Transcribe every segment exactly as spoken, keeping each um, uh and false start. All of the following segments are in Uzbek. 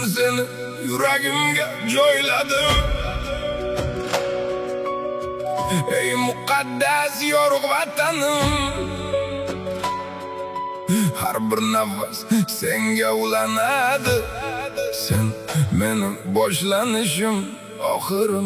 seni yuragimga joyladim. Ey muqaddas yorug' vatanim, har bir nafas senga ulanadi. Sen mening boshlanishim, oxirim.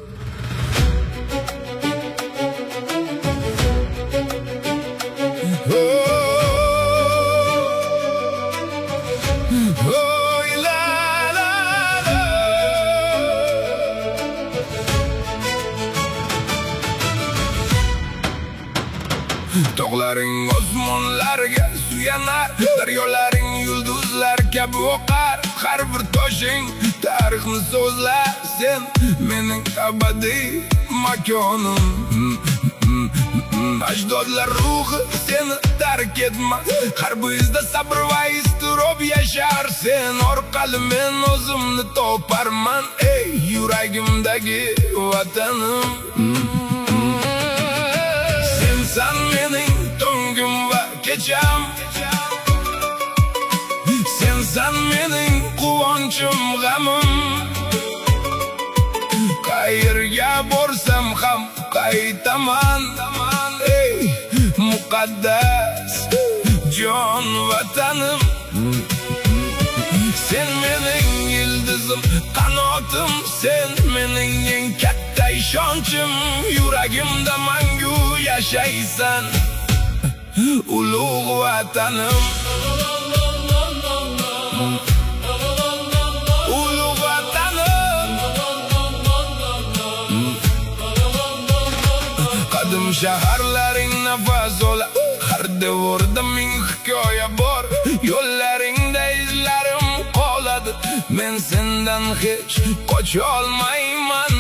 Tog'laring osmonlarga suyanar, daryolaring yulduzlar kabi oqar. Har bir toshing tarixni so'zlar, sen mening abadiy makonim. Ajdodlar ruhi seni tark etmas, har bir izda sabr va iztirob yashar. Sen orqali men o'zimni toparman, ey yuragimdagi vatanim. Sen mening tongim va kecham, sensan mening quvonchim, g'amim. Qayerga borsam ham qaytaman, ey muqaddas jon vatanim. Sen mening yıldızım, qanotim, sen mening eng katta ishonchim. Yuragimda mangu yashaysan, ulug' vatanim. Ulug' vatanim. Qadim shaharlaring nafas olar, har devorda ming hikoya bor. Yo'llaringda izlarim qoladi, men sendan hech qocha olmayman.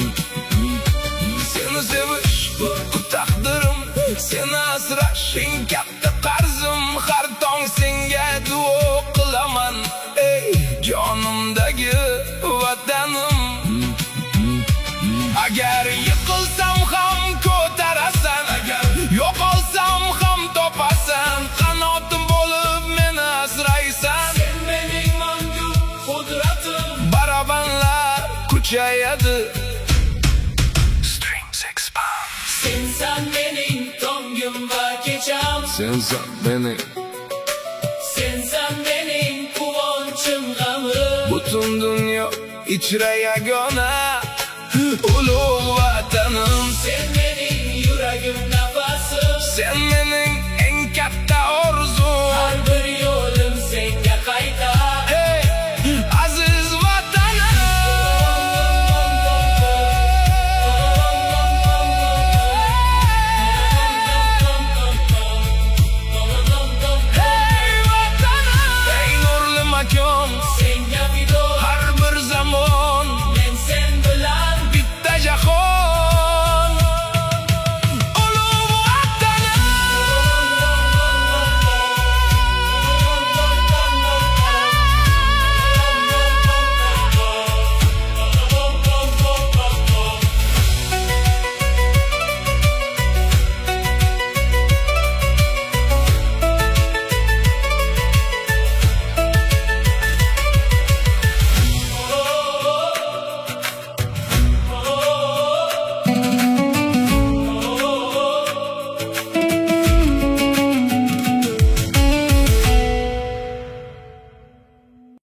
Seni sevish bu taqdirim, seni asrash eng katta qarzim. Har tong senga duo qilaman, ey jonimdagi vatanim. Agar yiqilsam ham ko'tarasan, agar yo'qolsam ham topasan. Qanotim bo'lib meni asraysan, sen mening mangu qudratim. Barabanlar kuchayadi, sensan mening tongim va kecham, sensan mening, sensan mening quvonchim, g'amim. Butun dunyo ichra yagona ulug'